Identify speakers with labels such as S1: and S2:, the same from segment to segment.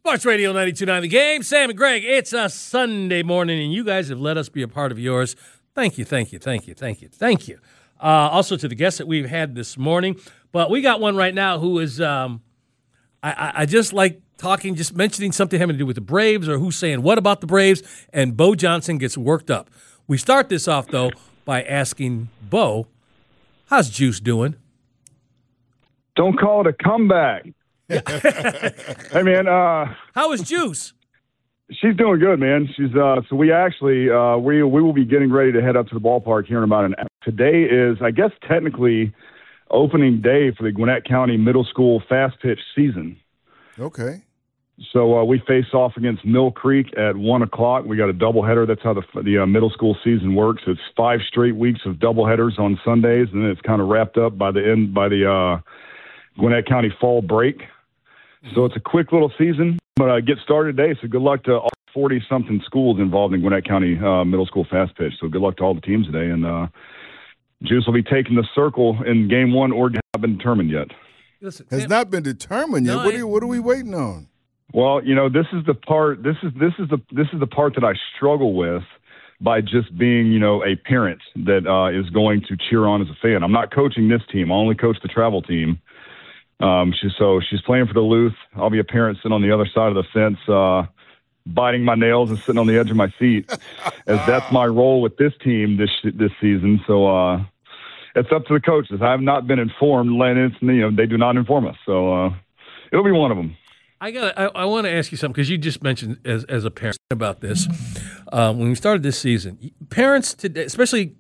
S1: Sports Radio 92.9 The Game. Sam and Greg, it's a Sunday morning, and you guys have let us be a part of yours. Thank you. Also to the guests that we've had this morning. But we got one right now who is, I just like talking, just mentioning something having to do with the Braves or who's saying what about the Braves, and Bo Johnson gets worked up. We start this off, though, by asking Bo, how's Juice doing?
S2: Don't call it a comeback. Hey, man.
S1: How is Juice?
S2: She's doing good, man. She's so we actually we will be getting ready to head up to the ballpark here in about an hour. Today is, I guess, technically opening day for the Gwinnett County Middle School Fast Pitch season.
S3: Okay.
S2: So we face off against Mill Creek at 1:00. We got a doubleheader. That's how the middle school season works. It's 5 straight weeks of doubleheaders on Sundays, and then it's kind of wrapped up by the Gwinnett County fall break. So it's a quick little season, but get started today. So good luck to all 40-something schools involved in Gwinnett County Middle School Fast Pitch. So good luck to all the teams today. And Juice will be taking the circle in Game 1, or not been determined yet.
S3: Listen, has not been determined yet. What are we waiting on?
S2: Well, this is the part. This is the part that I struggle with by just being, a parent that is going to cheer on as a fan. I'm not coaching this team. I only coach the travel team. She's playing for Duluth. I'll be a parent sitting on the other side of the fence, biting my nails and sitting on the edge of my seat, as that's my role with this team this season. So it's up to the coaches. I have not been informed, and they do not inform us. So it'll be one of them.
S1: I want to ask you something, because you just mentioned as a parent about this. When we started this season, parents today, especially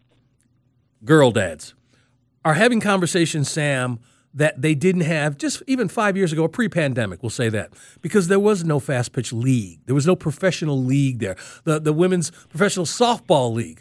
S1: girl dads, are having conversations, Sam, that they didn't have just even 5 years ago, or pre-pandemic, we'll say that, because there was no fast pitch league. There was no professional league there. The women's professional softball league,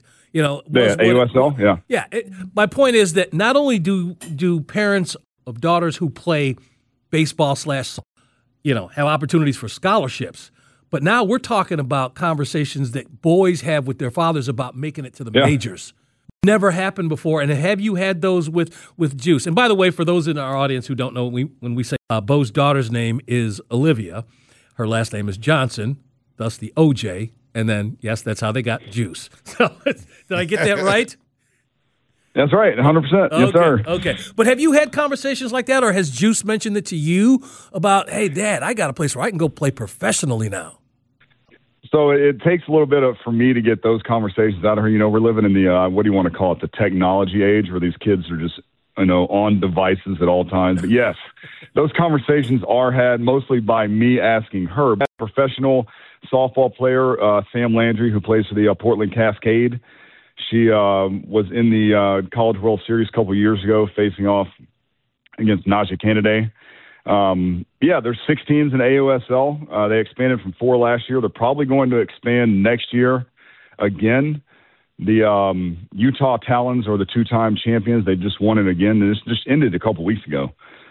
S2: AUSL, yeah.
S1: Yeah. My point is that not only do parents of daughters who play baseball / have opportunities for scholarships, but now we're talking about conversations that boys have with their fathers about making it to the majors. Never happened before. And have you had those with Juice? And by the way, for those in our audience who don't know, when we say Bo's daughter's name is Olivia, her last name is Johnson, thus the OJ, and then, yes, that's how they got Juice. So did I get that right?
S2: That's right, 100%.
S1: Okay,
S2: yes, sir.
S1: Okay. But have you had conversations like that, or has Juice mentioned it to you about, hey, Dad, I got a place where I can go play professionally now?
S2: So it takes a little bit for me to get those conversations out of her. We're living in the, what do you want to call it, the technology age, where these kids are just, on devices at all times. But yes, those conversations are had mostly by me asking her. Professional softball player, Sam Landry, who plays for the Portland Cascade. She was in the College World Series a couple years ago, facing off against Najee Kennedy. There's 6 teams in AUSL. They expanded from 4 last year. They're probably going to expand next year again. The Utah Talons are the 2-time champions. They just won it again. This just ended a couple weeks ago.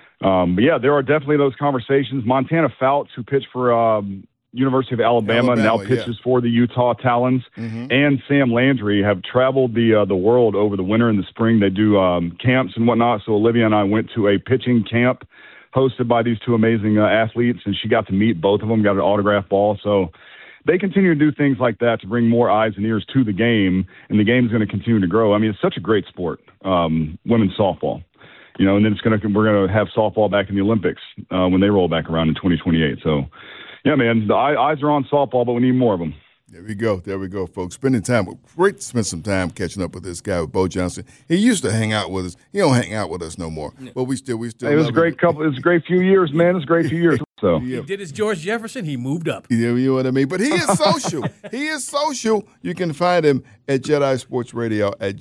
S2: There are definitely those conversations. Montana Fouts, who pitched for University of Alabama now pitches for the Utah Talons, and Sam Landry have traveled the world over the winter and the spring. They do camps and whatnot. So Olivia and I went to a pitching camp hosted by these 2 amazing athletes, and she got to meet both of them, got an autograph ball. So they continue to do things like that to bring more eyes and ears to the game, and the game is going to continue to grow. I mean, it's such a great sport, women's softball. And then we're going to have softball back in the Olympics when they roll back around in 2028. So, yeah, man, the eyes are on softball, but we need more of them.
S3: There we go, folks. Spending time. Great to spend some time catching up with this guy, with Bo Johnson. He used to hang out with us. He don't hang out with us no more. But we still.
S2: It was a great couple. It was a great few years, man. It was a great few years. So
S1: he did his George Jefferson. He moved up.
S3: You know what I mean? But he is social. He is social. You can find him at Jedi Sports Radio, at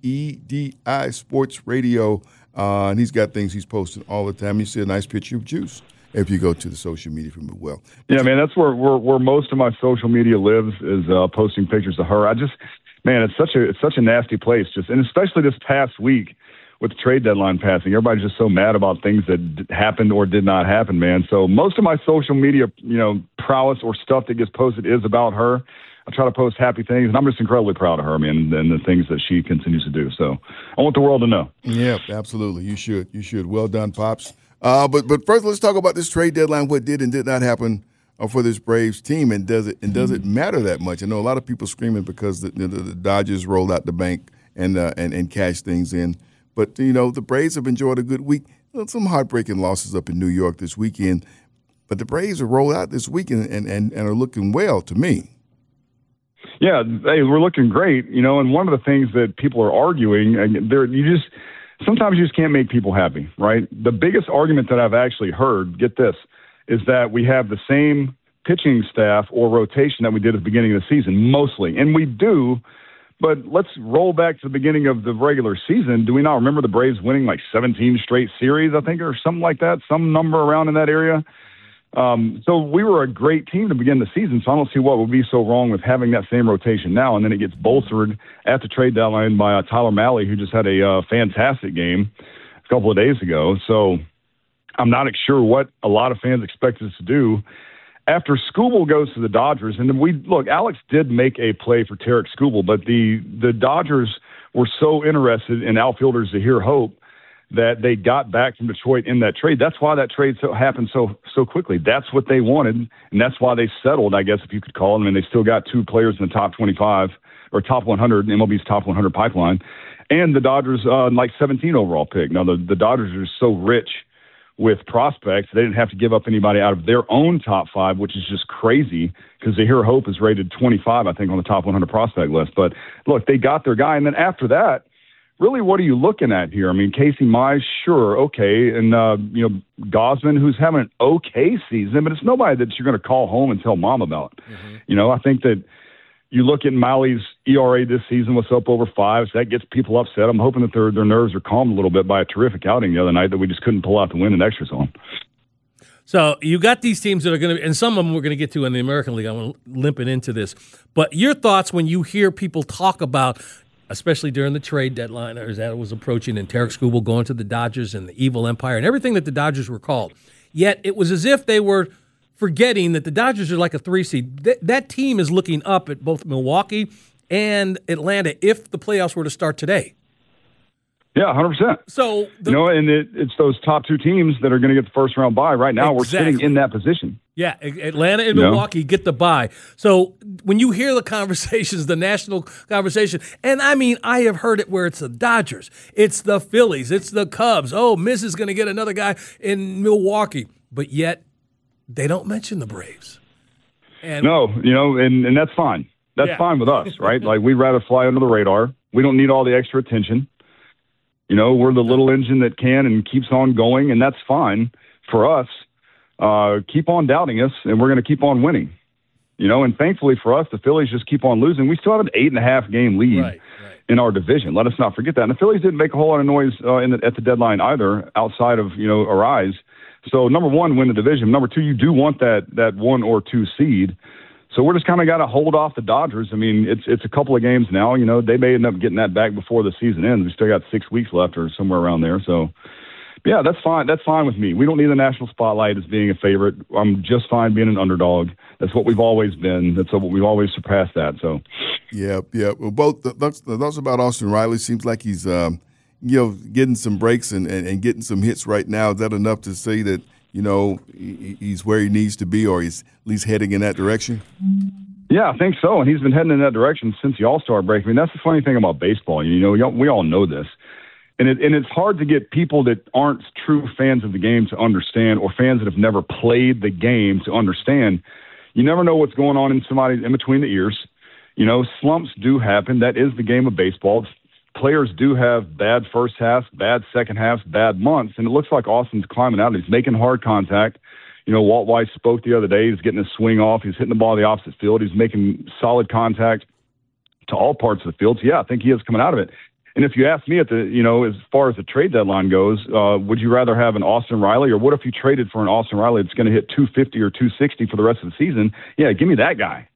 S3: JEDI Sports Radio. And he's got things he's posting all the time. You see a nice picture of Juice if you go to the social media from it. Well,
S2: yeah, man, that's where most of my social media lives, is posting pictures of her. It's such a nasty place, and especially this past week with the trade deadline passing. Everybody's just so mad about things that happened or did not happen, man. So most of my social media, prowess or stuff that gets posted is about her. I try to post happy things, and I'm just incredibly proud of her, man, and the things that she continues to do. So I want the world to know.
S3: Yeah, absolutely. You should. Well done, Pops. But first, let's talk about this trade deadline, what did and did not happen for this Braves team, and does it matter that much? I know a lot of people screaming because the Dodgers rolled out the bank and cashed things in, but the Braves have enjoyed a good week. Some heartbreaking losses up in New York this weekend, but the Braves have rolled out this weekend and are looking well to me.
S2: Yeah, hey, we're looking great, and one of the things that people are arguing, sometimes you just can't make people happy, right? The biggest argument that I've actually heard, get this, is that we have the same pitching staff or rotation that we did at the beginning of the season, mostly. And we do, but let's roll back to the beginning of the regular season. Do we not remember the Braves winning like 17 straight series, I think, or something like that, some number around in that area? So we were a great team to begin the season, so I don't see what would be so wrong with having that same rotation now. And then it gets bolstered at the trade deadline by Tyler Mahle, who just had a fantastic game a couple of days ago. So I'm not sure what a lot of fans expect us to do. After Skubal goes to the Dodgers, and Alex did make a play for Tarek Skubal, but the Dodgers were so interested in outfielders Zahir Hope that they got back from Detroit in that trade. That's why that trade happened so quickly. That's what they wanted, and that's why they settled, I guess, if you could call them. And they still got two players in the top 25 or top 100, MLB's top 100 pipeline, and the Dodgers 17 overall pick. Now the Dodgers are so rich with prospects, they didn't have to give up anybody out of their own top 5, which is just crazy because Zahir Hope is rated 25, I think, on the top 100 prospect list. But look, they got their guy, and then after that, really, what are you looking at here? I mean, Casey Mize, sure, okay, and Gausman, who's having an okay season, but it's nobody that you're going to call home and tell mom about. Mm-hmm. I think that you look at Mahle's ERA this season, what's up over 5, so that gets people upset. I'm hoping that their nerves are calmed a little bit by a terrific outing the other night that we just couldn't pull out the win in extra zone.
S1: So you got these teams that are going to, and some of them we're going to get to in the American League. I'm limping into this, but your thoughts when you hear people talk about, especially during the trade deadline, as that was approaching, and Tarek Skubal going to the Dodgers and the evil empire and everything that the Dodgers were called. Yet it was as if they were forgetting that the Dodgers are like a 3 seed. That team is looking up at both Milwaukee and Atlanta if the playoffs were to start today.
S2: Yeah, 100%.
S1: So
S2: it's those top 2 teams that are going to get the first round bye. Right now, We're sitting in that position.
S1: Yeah, Atlanta and Milwaukee get the bye. So when you hear the conversations, the national conversation, and I mean, I have heard it where it's the Dodgers, it's the Phillies, it's the Cubs. Oh, Miz is going to get another guy in Milwaukee. But yet they don't mention the Braves. And and that's fine. That's fine with us, right? Like, we'd rather fly under the radar. We don't need all the extra attention. We're the little engine that can and keeps on going, and that's fine for us. Keep on doubting us, and we're going to keep on winning. And thankfully for us, the Phillies just keep on losing. We still have an 8.5 game lead in our division. Let us not forget that. And the Phillies didn't make a whole lot of noise at the deadline either, outside of Arise. So number 1, win the division. Number 2, you do want that 1 or 2 seed. So we're just kind of got to hold off the Dodgers. I mean, it's a couple of games now. They may end up getting that back before the season ends. We still got 6 weeks left or somewhere around there. So. Yeah, that's fine. That's fine with me. We don't need the national spotlight as being a favorite. I'm just fine being an underdog. That's what we've always been. That's what we've always surpassed that. So,
S3: yeah. Well, both that's about Austin Riley. Seems like he's getting some breaks and getting some hits right now. Is that enough to say that he's where he needs to be, or he's at least heading in that direction?
S2: Yeah, I think so. And he's been heading in that direction since the All-Star break. I mean, that's the funny thing about baseball. We all know this. And it's hard to get people that aren't true fans of the game to understand, or fans that have never played the game to understand. You never know what's going on in somebody in between the ears. Slumps do happen. That is the game of baseball. Players do have bad first halves, bad second halves, bad months. And it looks like Austin's climbing out. He's making hard contact. Walt Weiss spoke the other day. He's getting his swing off. He's hitting the ball in the opposite field. He's making solid contact to all parts of the field. So, yeah, I think he is coming out of it. And if you ask me as far as the trade deadline goes, would you rather have an Austin Riley, or what if you traded for an Austin Riley that's going to hit 250 or 260 for the rest of the season? Yeah, give me that guy.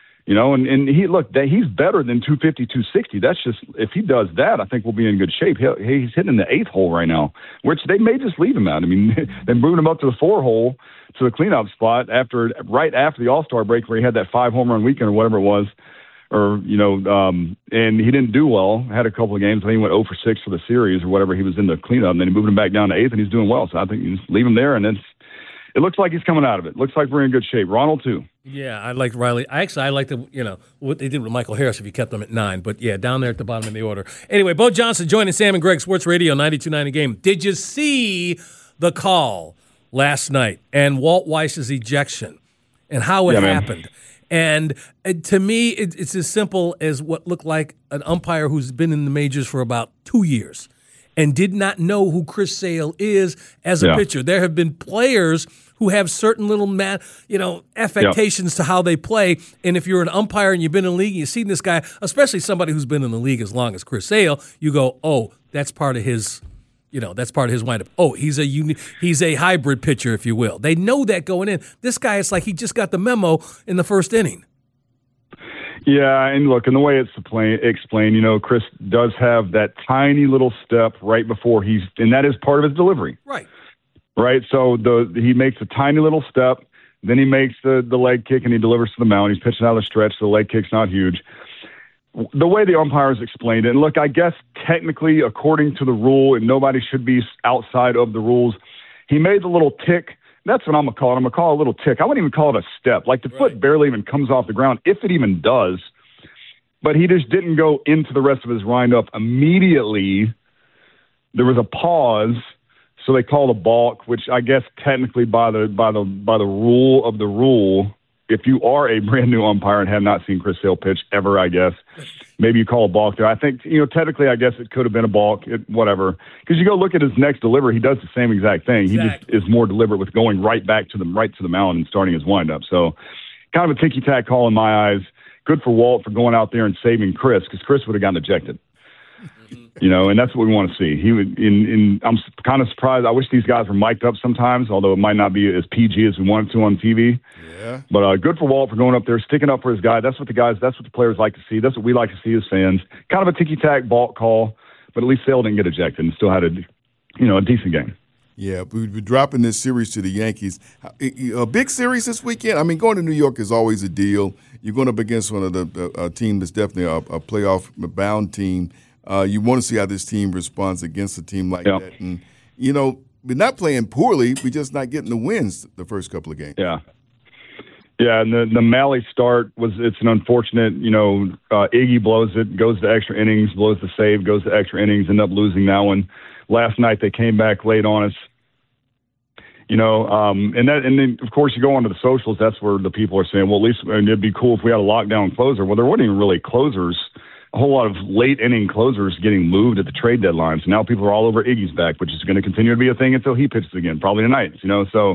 S2: And he's better than 250, 260. That's just, if he does that, I think we'll be in good shape. He's hitting in the 8th hole right now, which they may just leave him at. I mean, they moved him up to the 4 hole to the cleanup spot right after the All-Star break, where he had that 5 home run weekend or whatever it was. And he didn't do well. Had a couple of games. I think he went 0 for 6 for the series or whatever. He was in the cleanup, and then he moved him back down to 8th, and he's doing well. So I think you just leave him there, and it looks like he's coming out of it. Looks like we're in good shape. Ronald, too.
S1: Yeah, I like Riley. I like what they did with Michael Harris if you kept them at 9. But, yeah, down there at the bottom of the order. Anyway, Bo Johnson joining Sam and Greg, Sports Radio 92.9 The Game. Did you see the call last night and Walt Weiss's ejection and how it happened? And to me, it's as simple as what looked like an umpire who's been in the majors for about 2 years and did not know who Chris Sale is as a pitcher. There have been players who have certain little affectations to how they play. And if you're an umpire and you've been in the league and you've seen this guy, especially somebody who's been in the league as long as Chris Sale, you go, oh, that's part of his windup. Oh, he's a hybrid pitcher, if you will. They know that going in. This guy, it's like he just got the memo in the first inning.
S2: Yeah, and look, and the way it's explained, Chris does have that tiny little step right before and that is part of his delivery.
S1: Right.
S2: Right, so he makes a tiny little step, then he makes the leg kick and he delivers to the mound. He's pitching out of the stretch, so the leg kick's not huge. The way the umpires explained it, and look, I guess technically, according to the rule, and nobody should be outside of the rules, he made the little tick. That's what I'm going to call it. I'm going to call it a little tick. I wouldn't even call it a step. Like the foot barely even comes off the ground, if it even does. But he just didn't go into the rest of his windup immediately. There was a pause, so they called a balk, which I guess technically by the rule of the rule, if you are a brand new umpire and have not seen Chris Sale pitch ever, I guess maybe you call a balk there. I think technically, I guess it could have been a balk, whatever. Because you go look at his next delivery, he does the same exact thing. Exactly. He just is more deliberate with going right to the mound and starting his windup. So, kind of a ticky-tack call in my eyes. Good for Walt for going out there and saving Chris, because Chris would have gotten ejected. And that's what we want to see. He would. I'm kind of surprised. I wish these guys were mic'd up sometimes, although it might not be as PG as we wanted to on TV. Yeah. But good for Walt for going up there, sticking up for his guy. That's what the players like to see. That's what we like to see as fans. Kind of a ticky-tack balk call, but at least Sale didn't get ejected and still had a decent game.
S3: Yeah, we're dropping this series to the Yankees. A big series this weekend. I mean, going to New York is always a deal. You're going up against one of the team that's definitely a playoff-bound team. You want to see how this team responds against a team like that. And, we're not playing poorly. We're just not getting the wins the first couple of games.
S2: Yeah. Yeah, and the Malley start it's an unfortunate, Iggy blows it, goes to extra innings, blows the save, goes to extra innings, end up losing that one. Last night they came back late on us. And then of course you go onto the socials, that's where the people are saying, well, at least it'd be cool if we had a lockdown closer. Well, there weren't even really closers. A whole lot of late inning closers getting moved at the trade deadline. So now people are all over Iggy's back, which is going to continue to be a thing until he pitches again, probably tonight. So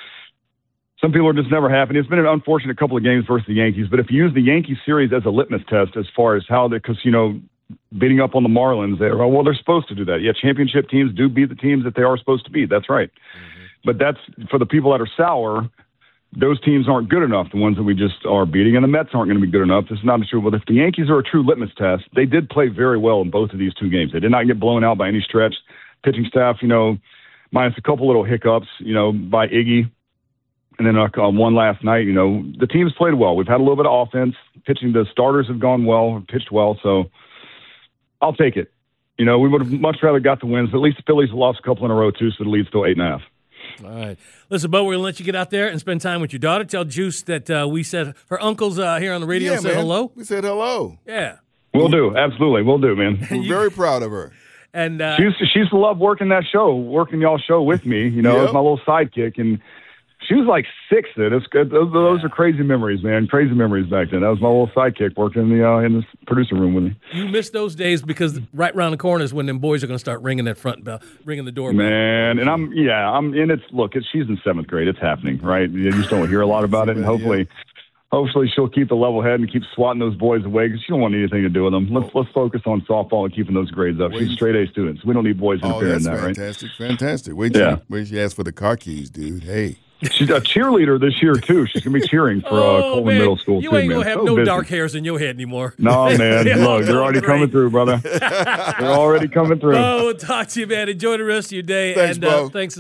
S2: some people are just never happy. It's been an unfortunate couple of games versus the Yankees, but if you use the Yankee series as a litmus test as far as how because beating up on the Marlins, they're supposed to do that. Yeah, championship teams do beat the teams that they are supposed to beat. That's right. Mm-hmm. But that's for the people that are sour. Those teams aren't good enough, the ones that we just are beating, and the Mets aren't going to be good enough. This is not true. But if the Yankees are a true litmus test, they did play very well in both of these two games. They did not get blown out by any stretch. Pitching staff, minus a couple little hiccups, by Iggy. And then one last night, the team's played well. We've had a little bit of offense. Pitching, the starters have gone well, pitched well. So I'll take it. We would have much rather got the wins. But at least the Phillies have lost a couple in a row, too, so the lead's still 8.5.
S1: All right. Listen, Bo, we're going to let you get out there and spend time with your daughter. Tell Juice that we said her uncle's here on the radio. Say hello.
S3: We said hello.
S1: Yeah.
S2: We'll do. Absolutely. We'll do, man.
S3: We're very proud of her.
S1: And
S2: she used to love working y'all's show with me. As my little sidekick. And she was like 6 then. Those are crazy memories, man. Crazy memories back then. That was my little sidekick working in the producer room with me.
S1: You miss those days because right around the corner is when them boys are going to start ringing that front bell, ringing the doorbell.
S2: Man, and she's in 7th grade. It's happening, right? You just don't hear a lot about it, and hopefully she'll keep the level head and keep swatting those boys away because she don't want anything to do with them. Let's focus on softball and keeping those grades up. She's straight A students. We don't need boys interfering in that,
S3: fantastic, right? Fantastic. Wait till she asks for the car keys, dude. Hey.
S2: She's a cheerleader this year, too. She's going to be cheering for Coleman Middle School,
S1: too,
S2: man.
S1: You ain't going to have no dark hairs in your head anymore.
S2: No, man. Look, they're already coming through, brother. They're already coming through.
S1: We'll talk to you, man. Enjoy the rest of your day.
S3: Thanks, Bo.
S1: Thanks